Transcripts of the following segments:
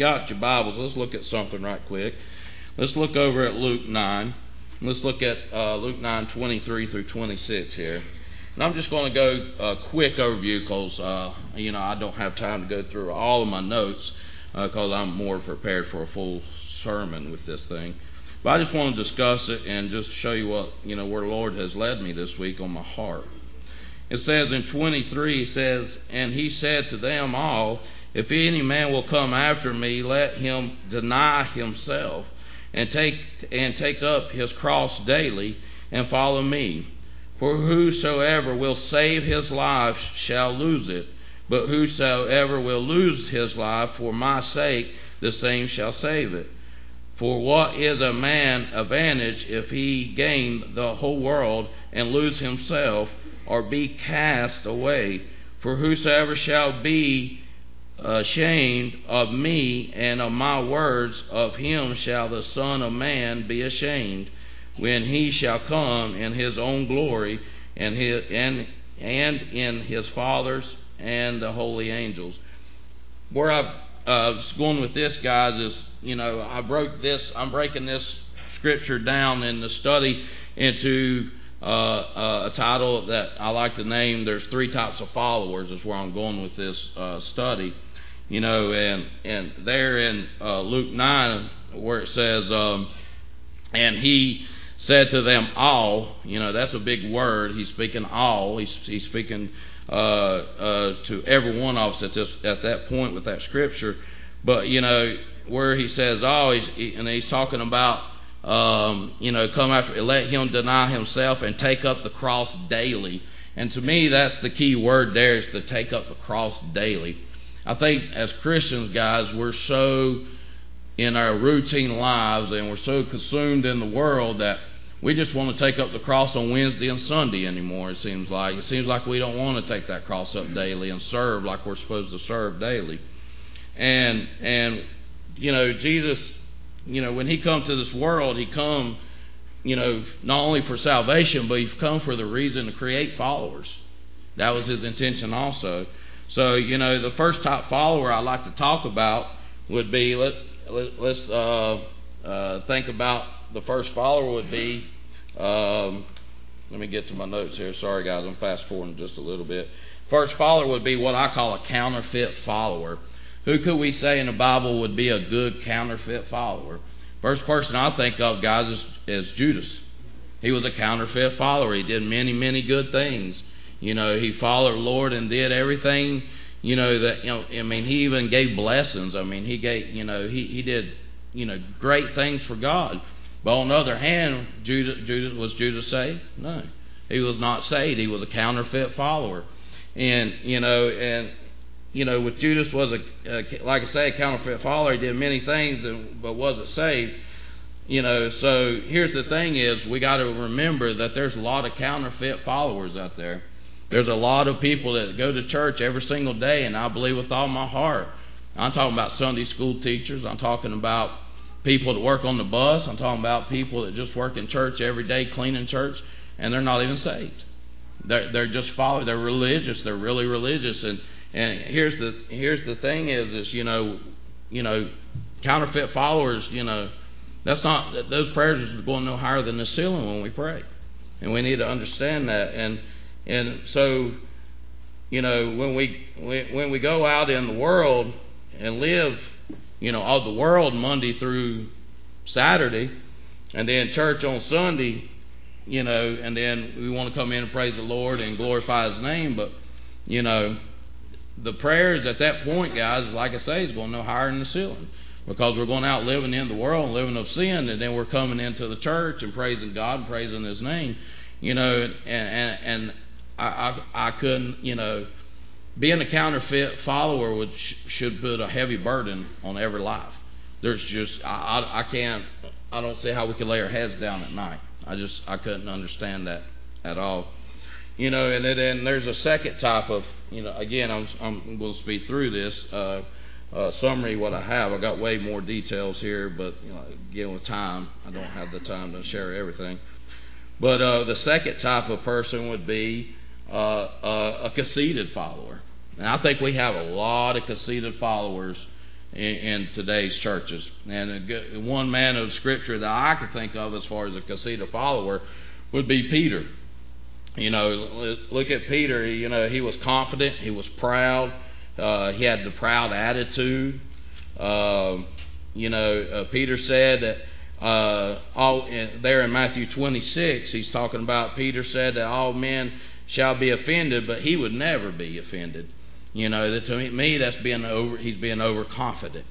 got your Bibles, let's look at something right quick. Let's look over at Luke 9. Let's look at Luke 9:23 through 26 here. And I'm just going to go a quick overview because, I don't have time to go through all of my notes because I'm more prepared for a full sermon with this thing. But I just want to discuss it and just show you what, where the Lord has led me this week on my heart. It says in 23, it says, "And he said to them all, if any man will come after me, let him deny himself and take up his cross daily and follow me. For whosoever will save his life shall lose it, but whosoever will lose his life for my sake, the same shall save it. For what is a man advantage if he gain the whole world and lose himself, or be cast away? For whosoever shall be ashamed of me and of my words, of him shall the Son of Man be ashamed, when he shall come in his own glory and in his Father's and the holy angels." Where I was going with this, guys, is I'm breaking this scripture down in the study into a title that I like to name, "There's three types of followers," is where I'm going with this study. And there in Luke 9, where it says, "And he said to them all," that's a big word. He's speaking all. He's speaking to every one of us at that point with that scripture. But where he says all, he's talking about come after, let him deny himself and take up the cross daily. And to me, that's the key word there, is to take up the cross daily. I think as Christians, guys, we're so in our routine lives and we're so consumed in the world that we just want to take up the cross on Wednesday and Sunday anymore, it seems like. It seems like we don't want to take that cross up daily and serve like we're supposed to serve daily. And Jesus, when he come to this world, he come, not only for salvation, but he come for the reason to create followers. That was his intention also. So, the first type follower I'd like to talk about would be, let's think about the first follower would be, let me get to my notes here. Sorry, guys, I'm fast forwarding just a little bit. First follower would be what I call a counterfeit follower. Who could we say in the Bible would be a good counterfeit follower? First person I think of, guys, is Judas. He was a counterfeit follower. He did many, many good things. He followed the Lord and did everything, he even gave blessings. He gave, he did, great things for God. But on the other hand, was Judas saved? No. He was not saved. He was a counterfeit follower. And, with Judas was like I say, a counterfeit follower. He did many things, but wasn't saved. So here's the thing is, we got to remember that there's a lot of counterfeit followers out there. There's a lot of people that go to church every single day, and I believe with all my heart. I'm talking about Sunday school teachers. I'm talking about people that work on the bus. I'm talking about people that just work in church every day, cleaning church, and they're not even saved. They're just followers. They're religious. They're really religious. And here's the thing is counterfeit followers. That's not, those prayers are going no higher than the ceiling when we pray, and we need to understand that. And so, when we go out in the world and live, of the world Monday through Saturday, and then church on Sunday, and then we want to come in and praise the Lord and glorify His name, but, the prayers at that point, guys, like I say, is going no higher than the ceiling, because we're going out living in the world and living of sin, and then we're coming into the church and praising God and praising His name, and I couldn't, being a counterfeit follower should put a heavy burden on every life. There's just, I don't see how we could lay our heads down at night. I couldn't understand that at all. And then there's a second type of, again, I'm going to speed through this summary what I have. I got way more details here, but again, with time, I don't have the time to share everything. But the second type of person would be a conceited follower. And I think we have a lot of conceited followers in today's churches. And one man of Scripture that I could think of as far as a Casita follower would be Peter. Look at Peter. He was confident. He was proud. He had the proud attitude. Peter said that there in Matthew 26, he's talking about, Peter said that all men shall be offended, but he would never be offended. That to me, that's he's being overconfident.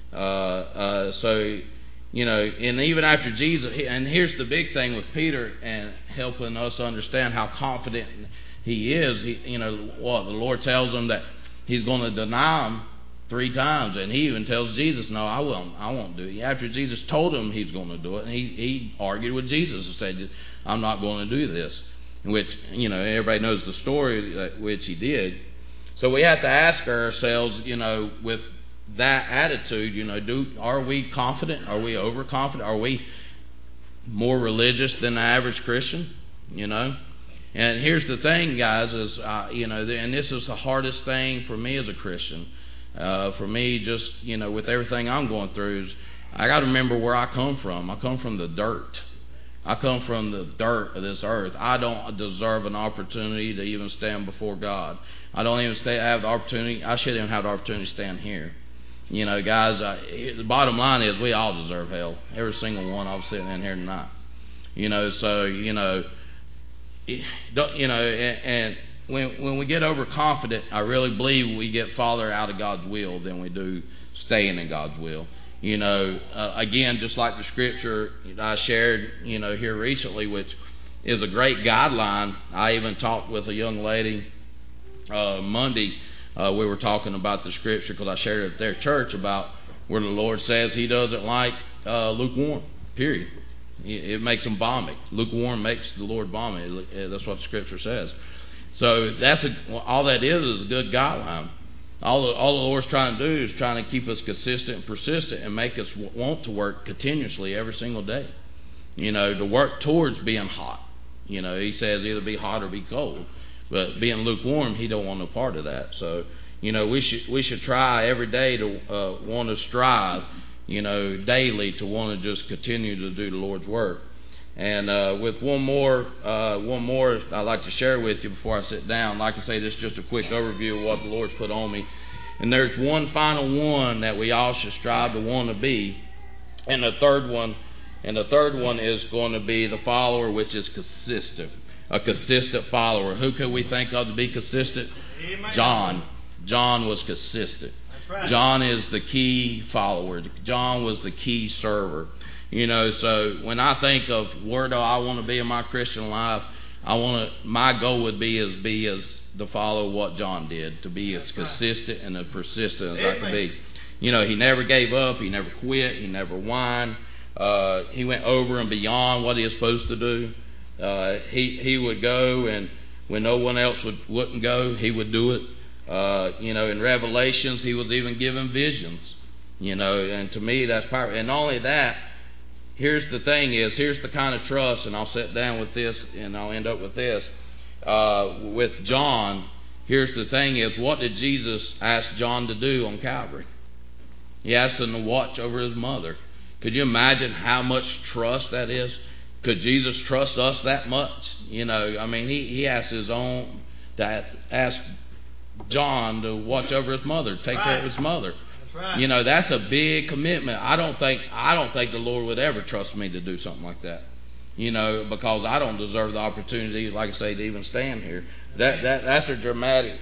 And even after Jesus, and here's the big thing with Peter and helping us understand how confident he is. The Lord tells him that he's going to deny him 3 times, and he even tells Jesus, "No, I won't do it." After Jesus told him he's going to do it, and he argued with Jesus and said, "I'm not going to do this," which everybody knows the story, which he did. So we have to ask ourselves, with that attitude, are we confident? Are we overconfident? Are we more religious than the average Christian? And here's the thing, guys, is and this is the hardest thing for me as a Christian. For me, just with everything I'm going through, is I got to remember where I come from. I come from the dirt. I come from the dirt of this earth. I don't deserve an opportunity to even stand before God. I don't even have the opportunity. I shouldn't even have the opportunity to stand here. Guys, the bottom line is we all deserve hell. Every single one of us sitting in here tonight. And when we get overconfident, I really believe we get farther out of God's will than we do staying in God's will. Again, just like the scripture I shared, here recently, which is a great guideline. I even talked with a young lady Monday. We were talking about the scripture because I shared it at their church about where the Lord says He doesn't like lukewarm. Period. It makes them vomit. Lukewarm makes the Lord vomit. That's what the scripture says. So all that is a good guideline. All the Lord's trying to do is trying to keep us consistent and persistent and make us want to work continuously every single day. To work towards being hot. He says either be hot or be cold. But being lukewarm, He don't want no part of that. So, we should try every day to want to strive, daily to want to just continue to do the Lord's work. And with one more I'd like to share with you before I sit down. Like I say, this is just a quick overview of what the Lord's put on me. And there's one final one that we all should strive to want to be. And the third one is going to be the follower, which is consistent. A consistent follower. Who could we think of to be consistent? Amen. John was consistent. That's right. John is the key follower. John was the key server. So when I think of where do I want to be in my Christian life, my goal would be to follow what John did, to be as consistent and as persistent as I could be. He never gave up, he never quit, he never whined. He went over and beyond what he was supposed to do. He would go, and when no one else wouldn't go, he would do it. In Revelations, he was even given visions. And to me, that's powerful. And not only that, here's the kind of trust, and I'll sit down with this, and I'll end up with this. With John, here's the thing is, what did Jesus ask John to do on Calvary? He asked him to watch over his mother. Could you imagine how much trust that is? Could Jesus trust us that much? He asked asked John to watch over his mother, take care of his mother. Right. That's a big commitment. I don't think the Lord would ever trust me to do something like that. Because I don't deserve the opportunity, like I say, to even stand here. That's a dramatic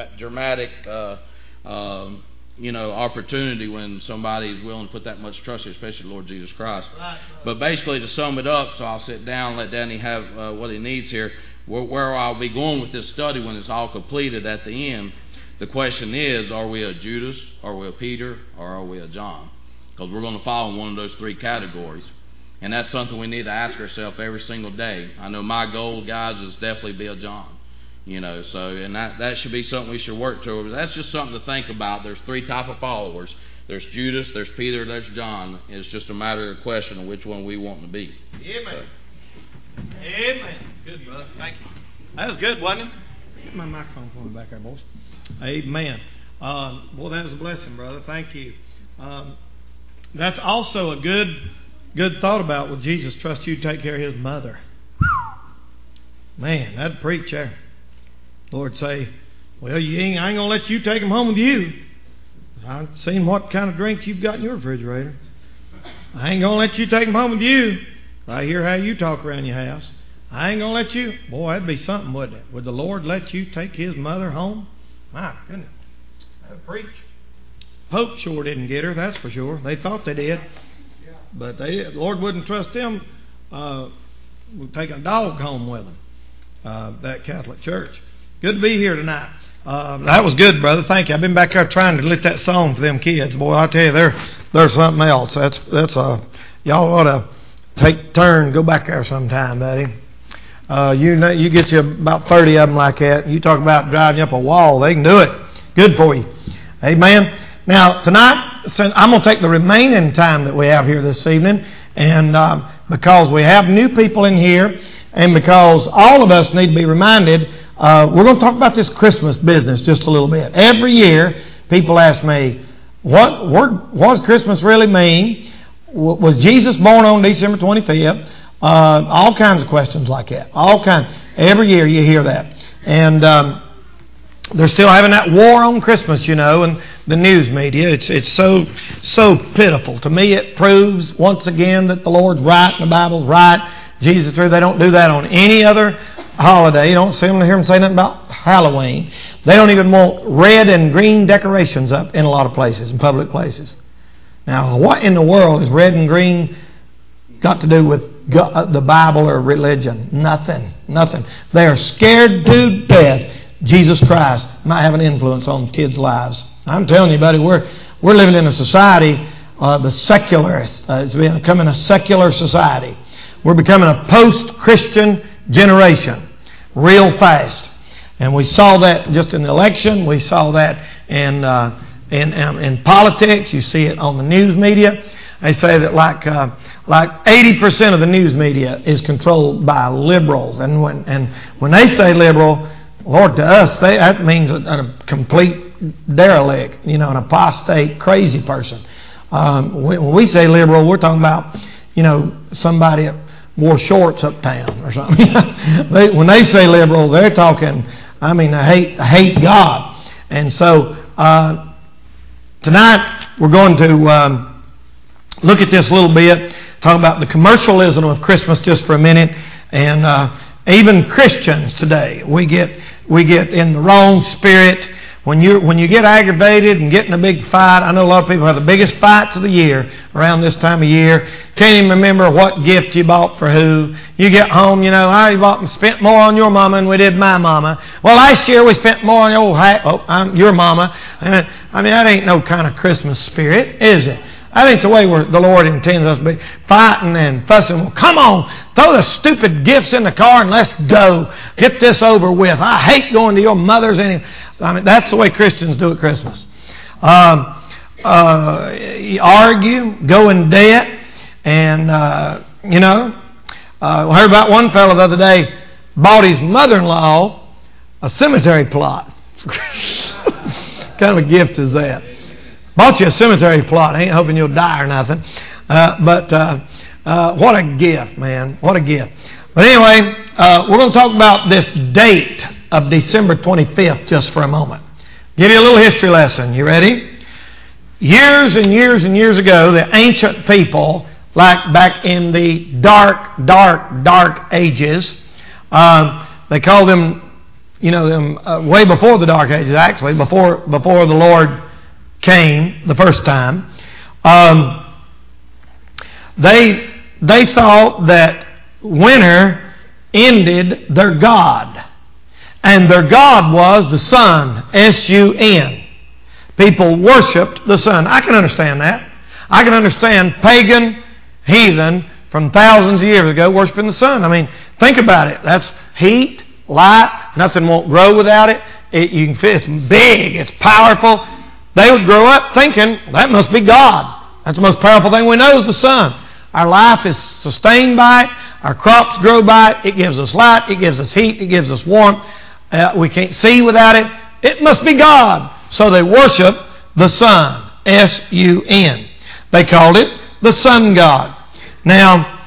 opportunity when somebody is willing to put that much trust, especially the Lord Jesus Christ. Right. But basically, to sum it up, so I'll sit down and let Danny have what he needs here. Where I'll be going with this study when it's all completed at the end. The question is, are we a Judas, are we a Peter, or are we a John? Because we're going to fall in one of those 3 categories. And that's something we need to ask ourselves every single day. I know my goal, guys, is definitely be a John. And that should be something we should work toward. That's just something to think about. There's 3 types of followers. There's Judas, there's Peter, there's John. It's just a matter of question of which one we want to be. Amen. So. Amen. Good, brother. Thank you. That was good, wasn't it? Get my microphone for me back there, boys. Amen. That was a blessing, brother. Thank you. That's also a good thought about, would Jesus trust you to take care of his mother? Man, that'd preach there. Lord say, well, I ain't going to let you take them home with you. I've seen what kind of drinks you've got in your refrigerator. I ain't going to let you take them home with you. I hear how you talk around your house. I ain't going to let you. Boy, that'd be something, wouldn't it? Would the Lord let you take his mother home? My goodness. That'd preach. Pope sure didn't get her, that's for sure. They thought they did. But the Lord wouldn't trust them with taking a dog home with them. That Catholic Church. Good to be here tonight. That was good, brother. Thank you. I've been back there trying to lit that song for them kids. Boy, I tell you, they're something else. That's y'all ought to take turn. Go back there sometime, buddy. You get you about 30 of them like that. You talk about driving up a wall. They can do it. Good for you. Amen. Now tonight, I'm going to take the remaining time that we have here this evening, and because we have new people in here, and because all of us need to be reminded, we're going to talk about this Christmas business just a little bit. Every year, people ask me, what does Christmas really mean? Was Jesus born on December 25th? All kinds of questions like that. All kinds. Every year you hear that. And they're still having that war on Christmas, and the news media. It's so pitiful. To me, it proves once again that the Lord's right and the Bible's right. Jesus is true. They don't do that on any other holiday. You don't hear them say nothing about Halloween. They don't even want red and green decorations up in a lot of places, in public places. Now, what in the world is red and green got to do with the Bible or religion? Nothing. They are scared to death Jesus Christ might have an influence on kids' lives. I'm telling you, buddy, we're living in a society, the secularist. It's becoming a secular society. We're becoming a post-Christian generation real fast. And we saw that just in the election. We saw that in politics. You see it on the news media. They say that like 80% of the news media is controlled by liberals. And when they say liberal, Lord, to us, that means a complete derelict, an apostate, crazy person. When we say liberal, we're talking about, somebody that wore shorts uptown or something. When they say liberal, they're talking, hate God. And so tonight we're going to look at this a little bit, talk about the commercialism of Christmas just for a minute, and even Christians today, we get in the wrong spirit. When you get aggravated and get in a big fight, I know a lot of people have the biggest fights of the year around this time of year. Can't even remember what gift you bought for who. You get home, I spent more on your mama than we did my mama. Well, last year we spent more on your mama. That ain't no kind of Christmas spirit, is it? I think the way the Lord intends us to be fighting and fussing. Well, come on, throw the stupid gifts in the car and let's go. Get this over with. I hate going to your mother's. That's the way Christians do at Christmas. Argue, go in debt, and I heard about one fellow the other day bought his mother-in-law a cemetery plot. What kind of a gift is that? Bought you a cemetery plot. I ain't hoping you'll die or nothing. But what a gift, man. What a gift. But anyway, we're going to talk about this date of December 25th just for a moment. Give you a little history lesson. You ready? Years and years and years ago, the ancient people, like back in the dark ages, they called them, way before the dark ages, actually, before the Lord came the first time. They thought that winter ended their God. And their God was the sun, S-U-N. People worshipped the sun. I can understand that. I can understand pagan heathen from thousands of years ago worshiping the sun. Think about it. That's heat, light, nothing won't grow without it. It's big, it's powerful. They would grow up thinking, that must be God. That's the most powerful thing we know is the sun. Our life is sustained by it. Our crops grow by it. It gives us light. It gives us heat. It gives us warmth. We can't see without it. It must be God. So they worship the sun. S-U-N. They called it the sun god. Now,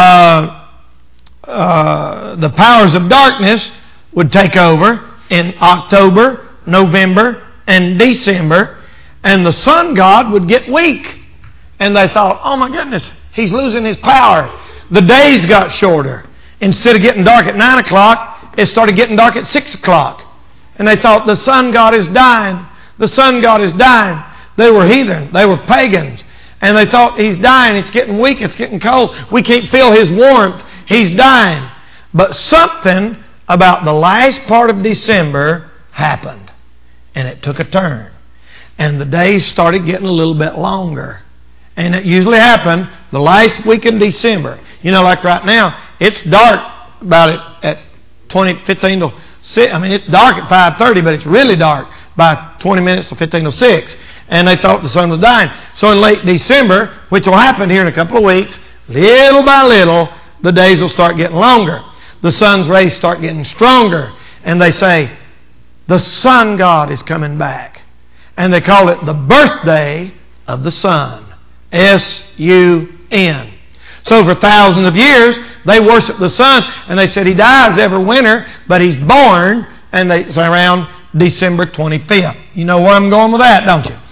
the powers of darkness would take over in October, November, and December, and the sun god would get weak. And they thought, oh my goodness, he's losing his power. The days got shorter. Instead of getting dark at 9 o'clock, it started getting dark at 6 o'clock. And they thought, the sun god is dying. The sun god is dying. They were heathen. They were pagans. And they thought, he's dying. It's getting weak. It's getting cold. We can't feel his warmth. He's dying. But something about the last part of December happened. And it took a turn. And the days started getting a little bit longer. And it usually happened the last week in December. You know, like right now, it's dark about at 15 to 6. I mean, it's dark at 5:30, but it's really dark by 20 minutes to 15 to 6. And they thought the sun was dying. So in late December, which will happen here in a couple of weeks, little by little, the days will start getting longer. The sun's rays start getting stronger. And they say, the sun god is coming back. And they call it the birthday of the sun. S-U-N. So for thousands of years, they worship the sun, and they said he dies every winter, but he's born, and they say around December 25th. You know where I'm going with that, don't you?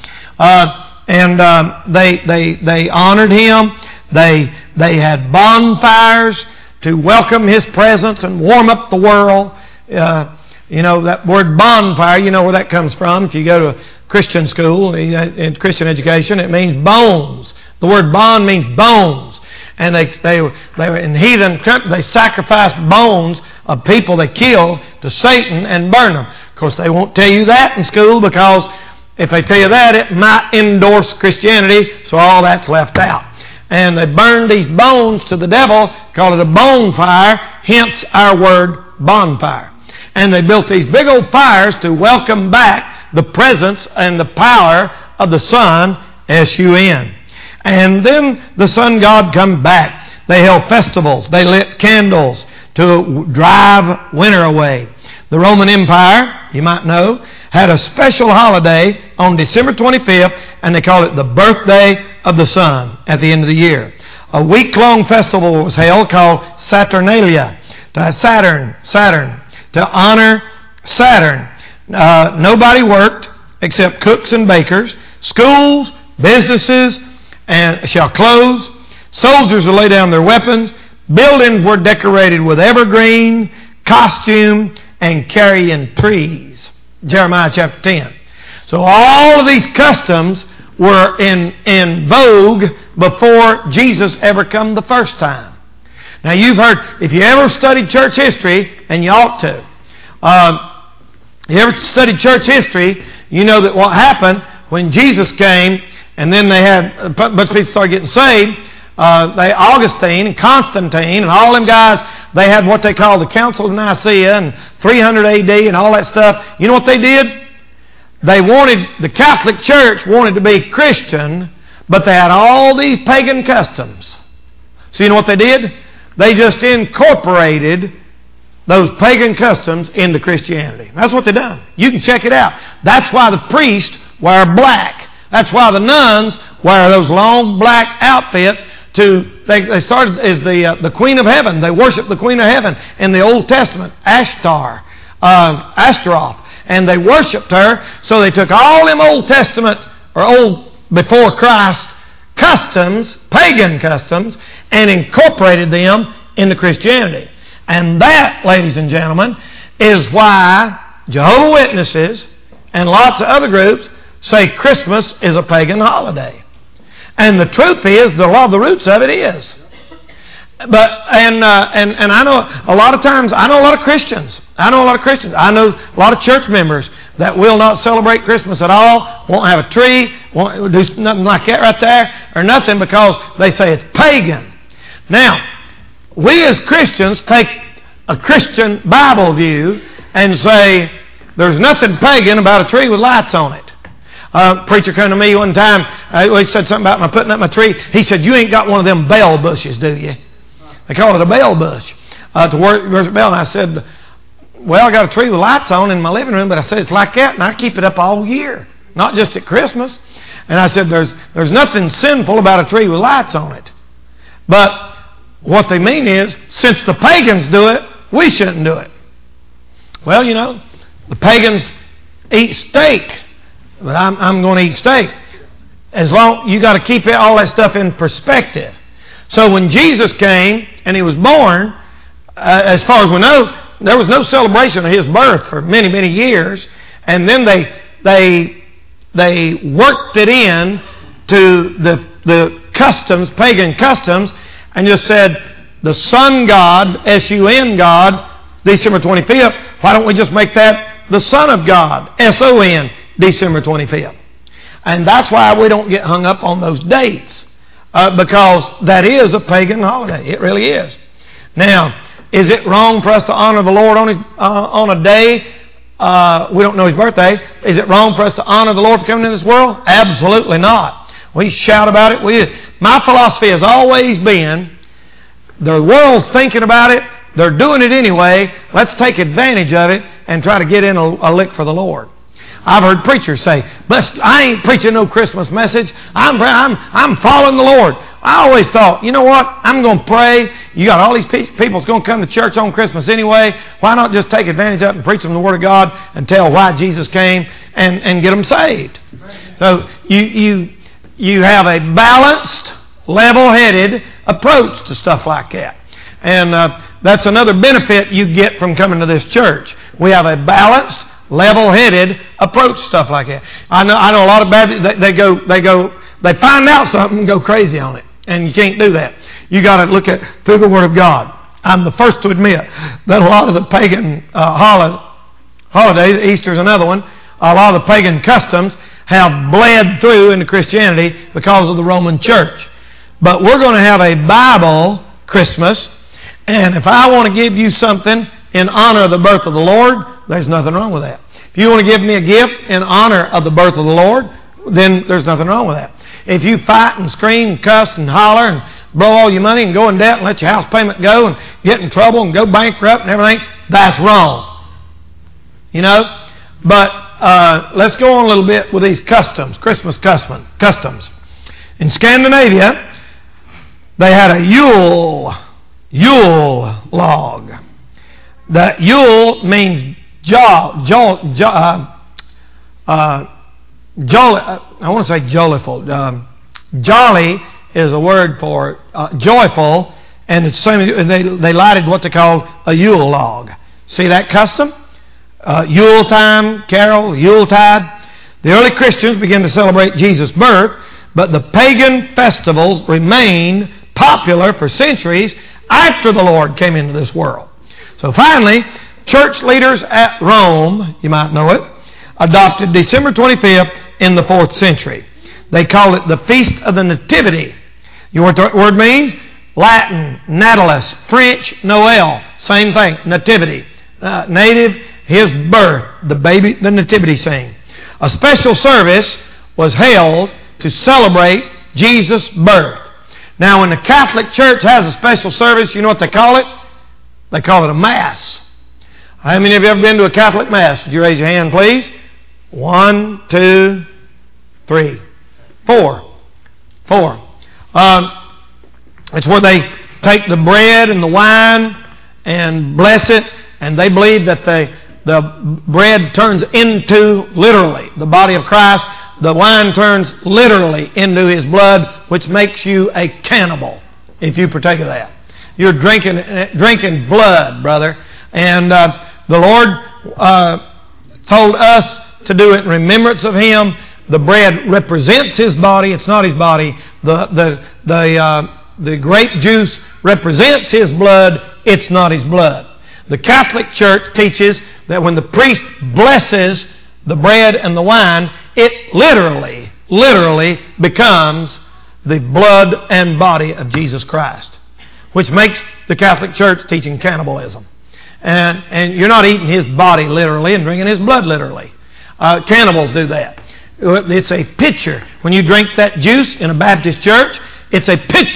They honored him. They had bonfires to welcome his presence and warm up the world. You know, that word bonfire, you know where that comes from. If you go to Christian school, in Christian education, it means bones. The word bond means bones. And they were in heathen country, they sacrificed bones of people they killed to Satan and burn them. Of course, they won't tell you that in school, because if they tell you that, it might endorse Christianity, so all that's left out. And they burned these bones to the devil, called it a bonfire, hence our word bonfire. And they built these big old fires to welcome back the presence and the power of the sun, S-U-N. And then the sun god come back. They held festivals. They lit candles to drive winter away. The Roman Empire, you might know, had a special holiday on December 25th, and they call it the birthday of the sun at the end of the year. A week-long festival was held called Saturnalia, Saturn, to honor Saturn. Nobody worked except cooks and bakers. Schools, businesses, and shall close. Soldiers will lay down their weapons. Buildings were decorated with evergreen, costume, and carrying trees. Jeremiah chapter 10. So all of these customs were in vogue before Jesus ever come the first time. Now you've heard, if you ever studied church history, and you ought to, you ever studied church history, you know that what happened when Jesus came, and then they had a bunch of people started getting saved. Augustine and Constantine and all them guys, they had what they call the Council of Nicaea and 300 AD and all that stuff. You know what they did? The Catholic Church wanted to be Christian, but they had all these pagan customs. So you know what they did? They just incorporated those pagan customs into Christianity. That's what they done. You can check it out. That's why the priests wear black. That's why the nuns wear those long black outfits. They started as the Queen of Heaven. They worship the Queen of Heaven in the Old Testament, Ashtaroth, and they worshipped her. So they took all them Old Testament or old before Christ customs, pagan customs, and incorporated them into Christianity. And that, ladies and gentlemen, is why Jehovah's Witnesses and lots of other groups say Christmas is a pagan holiday. And the truth is, a lot of the roots of it is. But and I know a lot of times, I know a lot of Christians. I know a lot of church members that will not celebrate Christmas at all, won't have a tree, won't do nothing like that right there, or nothing, because they say it's pagan. Now, we as Christians take a Christian Bible view and say there's nothing pagan about a tree with lights on it. Preacher came to me one time. He said something about putting up my tree. He said, "You ain't got one of them bell bushes, do you?" They call it a bell bush to worship bell. And I said, "Well, I got a tree with lights on in my living room, but I said it's like that, and I keep it up all year, not just at Christmas." And I said, there's nothing sinful about a tree with lights on it. But what they mean is, since the pagans do it, we shouldn't do it. Well, you know, the pagans eat steak, but I'm going to eat steak. As long you got to keep all that stuff in perspective. So when Jesus came and he was born, as far as we know, there was no celebration of his birth for many, many years. And then they worked it in to the customs, pagan customs, and just said, the Sun God, S-U-N God, December 25th, why don't we just make that the Son of God, S-O-N, December 25th? And that's why we don't get hung up on those dates, because that is a pagan holiday. It really is. Now, is it wrong for us to honor the Lord on a day we don't know his birthday? Is it wrong for us to honor the Lord for coming into this world? Absolutely not. We shout about it. My philosophy has always been, the world's thinking about it, they're doing it anyway, let's take advantage of it and try to get in a lick for the Lord. I've heard preachers say, I ain't preaching no Christmas message. I'm following the Lord. I always thought, you know what? I'm going to pray. You got all these people that's going to come to church on Christmas anyway. Why not just take advantage of it and preach them the Word of God and tell why Jesus came and get them saved? So you have a balanced, level-headed approach to stuff like that. And that's another benefit you get from coming to this church. We have a balanced, level-headed approach to stuff like that. I know a lot of Baptists, they find out something and go crazy on it. And you can't do that. You got to look at through the Word of God. I'm the first to admit that a lot of the pagan holidays, Easter's another one, a lot of the pagan customs have bled through into Christianity because of the Roman Church. But we're going to have a Bible Christmas, and if I want to give you something in honor of the birth of the Lord, there's nothing wrong with that. If you want to give me a gift in honor of the birth of the Lord, then there's nothing wrong with that. If you fight and scream, cuss and holler and blow all your money and go in debt and let your house payment go and get in trouble and go bankrupt and everything, that's wrong. You know? But let's go on a little bit with these customs, Christmas customs. In Scandinavia, they had a Yule log. The Yule means jolly. I want to say joyful. Jolly is a word for joyful, and it's the same. They lighted what they call a Yule log. See that custom? Yule time, carol, Yuletide. The early Christians began to celebrate Jesus' birth, but the pagan festivals remained popular for centuries after the Lord came into this world. So finally, church leaders at Rome, you might know it, adopted December 25th in the 4th century. They call it the Feast of the Nativity. You know what the word means? Latin, Natalis. French, Noel. Same thing, Nativity. Native, his birth, the baby, the nativity scene. A special service was held to celebrate Jesus' birth. Now, when the Catholic Church has a special service, you know what they call it? They call it a Mass. How many of you have ever been to a Catholic Mass? Would you raise your hand, please? 1, 2, 3, 4. It's where they take the bread and the wine and bless it, and they believe that the bread turns into, literally, the body of Christ. The wine turns literally into His blood, which makes you a cannibal if you partake of that. You're drinking blood, brother. And the Lord told us to do it in remembrance of Him. The bread represents His body. It's not His body. The grape juice represents His blood. It's not His blood. The Catholic Church teaches that when the priest blesses the bread and the wine, it literally becomes the blood and body of Jesus Christ, which makes the Catholic Church teaching cannibalism. And you're not eating His body literally and drinking His blood literally. Cannibals do that. It's a picture. When you drink that juice in a Baptist church, it's a picture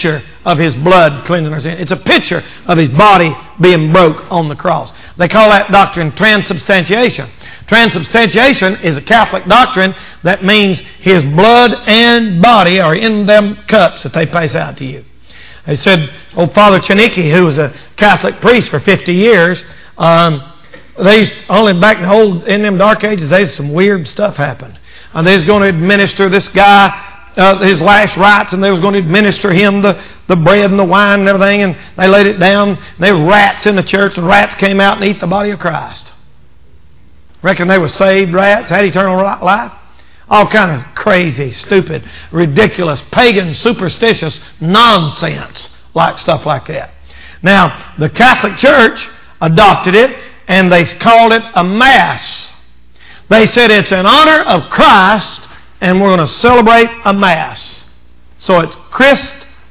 of His blood cleansing our sin. It's a picture of His body being broke on the cross. They call that doctrine transubstantiation. Transubstantiation is a Catholic doctrine that means His blood and body are in them cups that they pass out to you. They said, old Father Chanicki, who was a Catholic priest for 50 years, they used, only back in them dark ages, there's some weird stuff happened. And they was going to administer this guy his last rites, and they was going to administer him the bread and the wine and everything, and they laid it down. There were rats in the church, and rats came out and ate the body of Christ. Reckon they were saved rats, had eternal life? All kind of crazy, stupid, ridiculous, pagan, superstitious nonsense, like stuff like that. Now, the Catholic Church adopted it, and they called it a Mass. They said it's in honor of Christ, and we're going to celebrate a Mass. So it's Christ,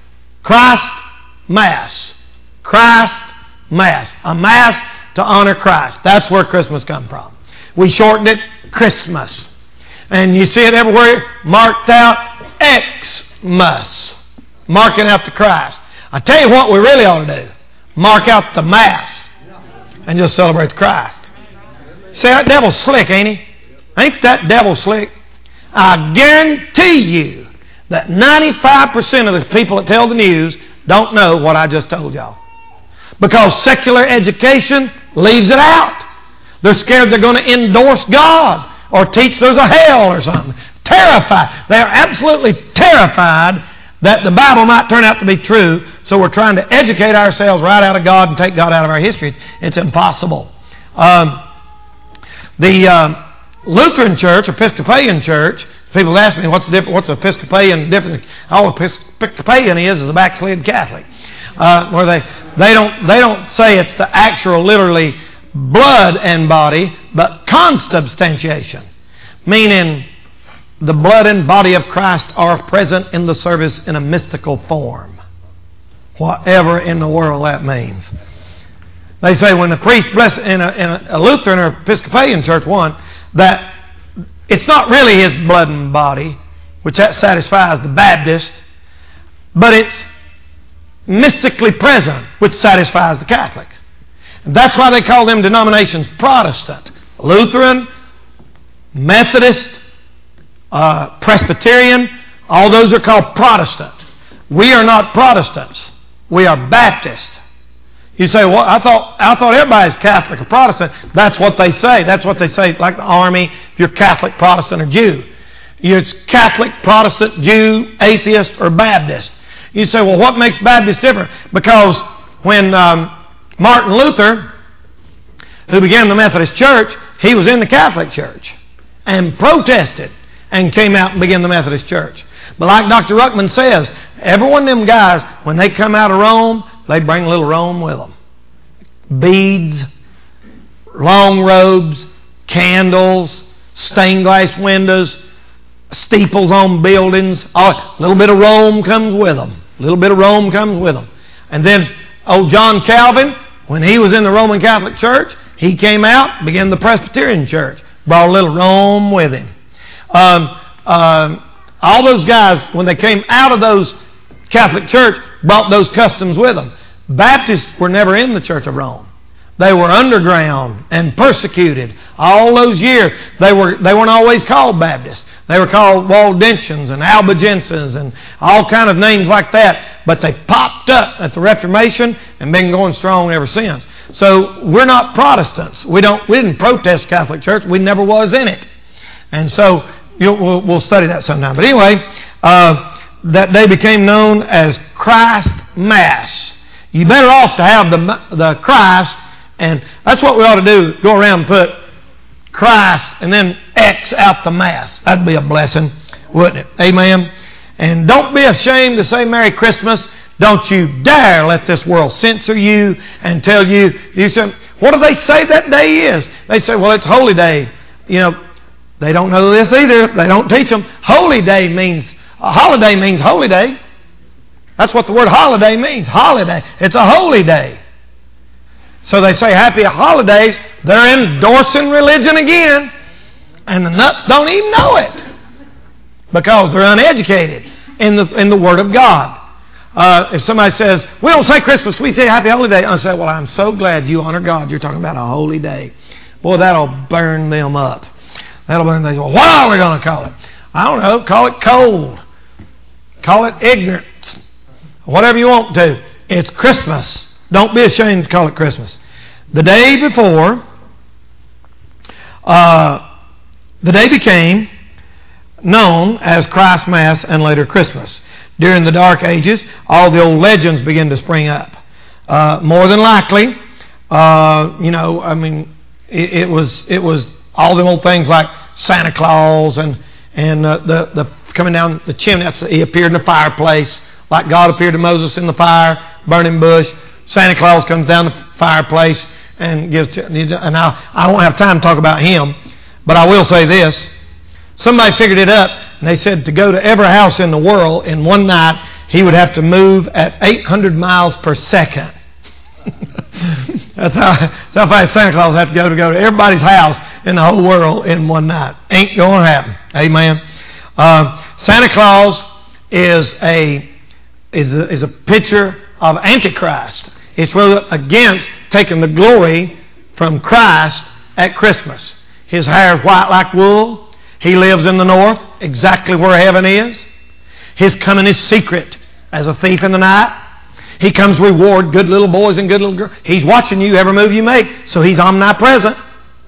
Mass. Christ, Mass. A Mass to honor Christ. That's where Christmas comes from. We shortened it Christmas. And you see it everywhere marked out Xmas. Marking out the Christ. I tell you what we really ought to do. Mark out the Mass. And just celebrate the Christ. See, that devil's slick, ain't he? Ain't that devil slick? I guarantee you that 95% of the people that tell the news don't know what I just told y'all. Because secular education leaves it out. They're scared they're going to endorse God or teach there's a hell or something. Terrified. They are absolutely terrified that the Bible might turn out to be true. So we're trying to educate ourselves right out of God and take God out of our history. It's impossible. The Lutheran Church, Episcopalian Church, people ask me what's the difference. What's Episcopalian difference? All Episcopalian is a backslid Catholic, where they don't say it's the actual literally blood and body, but consubstantiation, meaning the blood and body of Christ are present in the service in a mystical form, whatever in the world that means. They say when the priest blesses in a Lutheran or Episcopalian church that it's not really his blood and body, which that satisfies the Baptist, but it's mystically present, which satisfies the Catholic. And that's why they call them denominations Protestant. Lutheran, Methodist, Presbyterian, all those are called Protestant. We are not Protestants. We are Baptist. You say, well, I thought everybody's Catholic or Protestant. That's what they say. That's what they say, like the Army, if you're Catholic, Protestant, or Jew. You're Catholic, Protestant, Jew, atheist, or Baptist. You say, well, what makes Baptist different? Because when Martin Luther, who began the Methodist Church, he was in the Catholic Church and protested and came out and began the Methodist Church. But like Dr. Ruckman says, every one of them guys, when they come out of Rome, they bring a little Rome with them. Beads, long robes, candles, stained glass windows, steeples on buildings. A little bit of Rome comes with them. A little bit of Rome comes with them. And then old John Calvin, when he was in the Roman Catholic Church, he came out, began the Presbyterian Church, brought a little Rome with him. All those guys, when they came out of those Catholic Church, brought those customs with them. Baptists were never in the Church of Rome. They were underground and persecuted. All those years, they weren't always called Baptists. They were called Waldensians and Albigensians and all kind of names like that. But they popped up at the Reformation and been going strong ever since. So we're not Protestants. We didn't protest Catholic Church. We never was in it. And so we'll study that sometime. But anyway, that day became known as Christ Mass. You're better off to have the Christ, and that's what we ought to do. Go around and put Christ and then X out the Mass. That'd be a blessing, wouldn't it? Amen. And don't be ashamed to say Merry Christmas. Don't you dare let this world censor you and tell you say, what do they say that day is? They say, well, it's Holy Day. They don't know this either. They don't teach them. Holy Day means, a holiday means holy day. That's what the word holiday means. Holiday. It's a holy day. So they say happy holidays. They're endorsing religion again. And the nuts don't even know it. Because they're uneducated in the Word of God. if somebody says, we don't say Christmas, we say Happy Holy Day. I say, well, I'm so glad you honor God. You're talking about a holy day. Boy, that'll burn them up. That'll burn them up. What are we going to call it? I don't know. Call it cold. Call it ignorance. Whatever you want to. It's Christmas. Don't be ashamed to call it Christmas. The day before, the day became known as Christ Mass and later Christmas. During the Dark Ages, all the old legends began to spring up. More than likely, it was all the old things like Santa Claus and the coming down the chimney. He appeared in the fireplace, like God appeared to Moses in the fire, burning bush. Santa Claus comes down the fireplace and gives. And I won't have time to talk about him, but I will say this: somebody figured it up, and they said to go to every house in the world in one night, he would have to move at 800 miles per second. That's how fast Santa Claus had to go to everybody's house in the whole world in one night. Ain't going to happen. Amen. Santa Claus is a picture of Antichrist. It's really against taking the glory from Christ at Christmas. His hair is white like wool. He lives in the north, exactly where heaven is. His coming is secret as a thief in the night. He comes to reward good little boys and good little girls. He's watching you every move you make, so he's omnipresent.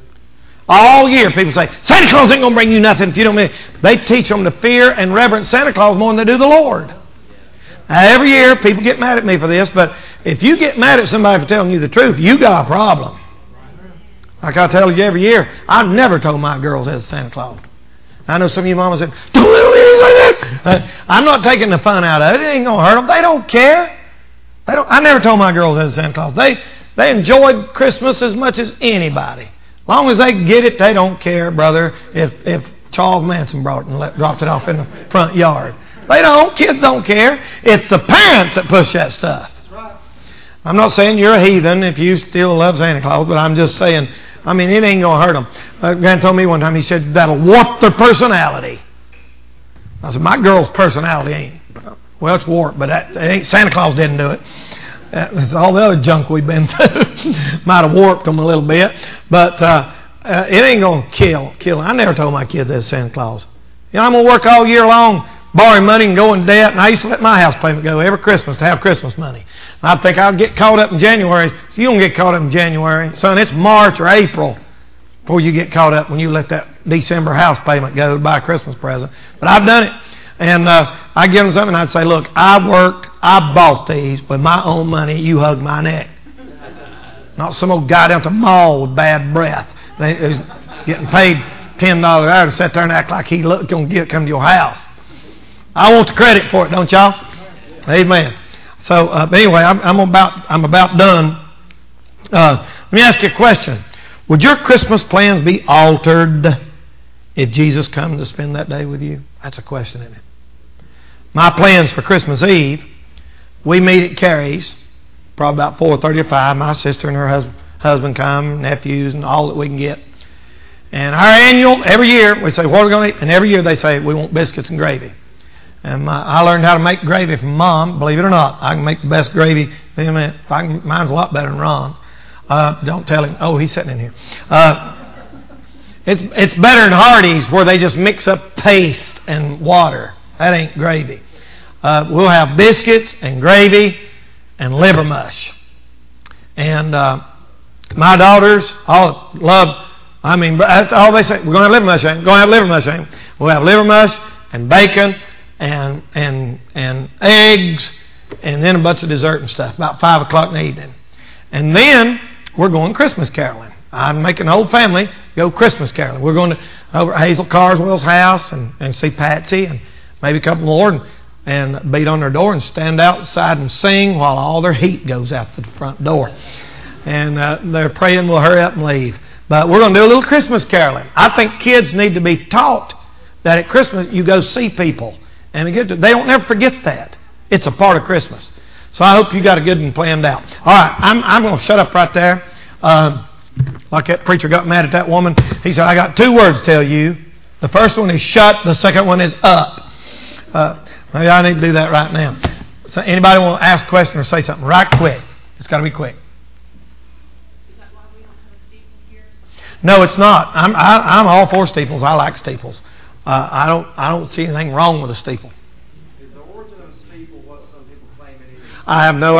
All year people say, Santa Claus ain't going to bring you nothing if you don't mean it. They teach them to fear and reverence Santa Claus more than they do the Lord. Now, every year people get mad at me for this, but if you get mad at somebody for telling you the truth, you got a problem. Like I tell you every year, I've never told my girls there's Santa Claus. I know some of you mamas said, don't let me say that. I'm not taking the fun out of it. It ain't going to hurt them. They don't care. I never told my girls there's Santa Claus. They enjoyed Christmas as much as anybody. As long as they get it, they don't care, brother, if Charles Manson brought it and dropped it off in the front yard. They don't. Kids don't care. It's the parents that push that stuff. I'm not saying you're a heathen if you still love Santa Claus, but I'm just saying, it ain't going to hurt them. A guy told me one time, he said, that'll warp their personality. I said, my girl's personality ain't. Well, it's warped, but it ain't. Santa Claus didn't do it. It's all the other junk we've been through. Might have warped them a little bit, but it ain't going to kill. I never told my kids that's Santa Claus. I'm going to work all year long, borrowing money and go in debt, and I used to let my house payment go every Christmas to have Christmas money. I think I'll get caught up in January. So you don't get caught up in January. Son, it's March or April before you get caught up when you let that December house payment go to buy a Christmas present. But I've done it. And I give them something and I'd say, look, I bought these with my own money. You hug my neck. Not some old guy down at the mall with bad breath. He's getting paid $10 an hour to sit there and act like he's going to come to your house. I want the credit for it, don't y'all? Amen. So anyway, I'm about done. Let me ask you a question. Would your Christmas plans be altered if Jesus comes to spend that day with you? That's a question, isn't it? My plans for Christmas Eve, we meet at Carrie's, probably about 4:30 or 5. My sister and her husband come, nephews, and all that we can get. And our annual, every year, we say, what are we going to eat? And every year they say, we want biscuits and gravy. And I learned how to make gravy from Mom, believe it or not. I can make the best gravy. Mine's a lot better than Ron's. Don't tell him. Oh, he's sitting in here. It's better than Hardee's where they just mix up paste and water. That ain't gravy. We'll have biscuits and gravy and liver mush. And my daughters all love, that's all they say. We're going to have liver mush. We're going to have liver mush. We'll have liver mush and bacon and eggs and then a bunch of dessert and stuff about 5 o'clock in the evening. And then we're going Christmas caroling. I'm making the whole family go Christmas caroling. We're going to over at Hazel Carswell's house and see Patsy and maybe a couple more and beat on their door and stand outside and sing while all their heat goes out the front door. And they're praying we'll hurry up and leave. But we're going to do a little Christmas caroling. I think kids need to be taught that at Christmas you go see people. And they don't never forget that. It's a part of Christmas. So I hope you got a good one planned out. All right, I'm going to shut up right there. Like that preacher got mad at that woman. He said, I got 2 words to tell you. The first one is shut. The second one is up. Maybe I need to do that right now. So anybody want to ask a question or say something right quick? It's got to be quick. Is that why we don't have a steeple here? No, it's not. I'm all for steeples. I like steeples. I don't see anything wrong with a steeple. Is the origin of a steeple what some people claim it is? I have no